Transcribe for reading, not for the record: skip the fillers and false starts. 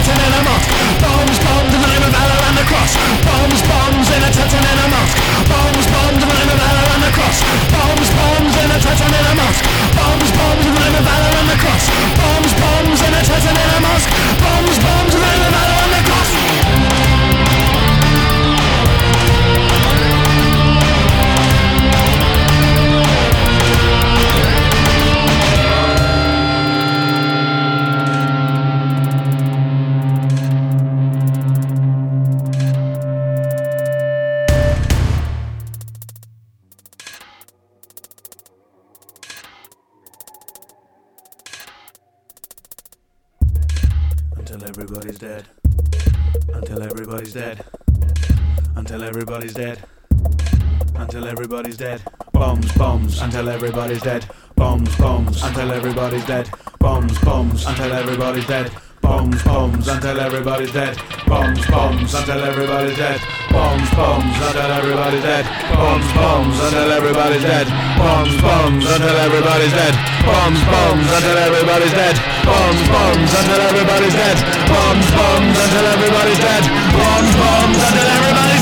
Titan and a mosque. Bombs, bombs in the name of valor and the cross. Bombs, bombs in a Titan and a mosque. Bombs, bombs in the name of valor and the cross. Bombs, bombs in a Titan and a mosque. Bombs, bombs in the name of valor and the cross. Bombs, bombs in a Titan and a mosque. Bombs, bombs in the name of valor and the cross. Until everybody's dead. Until everybody's dead. Until everybody's dead. Until everybody's dead. Bombs, bombs, until everybody's dead. Bombs, bombs, until everybody's dead. Bombs, bombs, until everybody's dead. Bombs, bombs, until everybody's dead. Bombs, bombs, until everybody's dead. Bombs, bombs, until everybody's dead. Bombs, bombs, until everybody's dead. Bombs, bombs, until everybody's dead. Bombs, bombs, until everybody's dead. Bombs, bombs, until everybody's dead. Bombs, bombs, until everybody's dead. Bombs, bombs, until everybody's dead.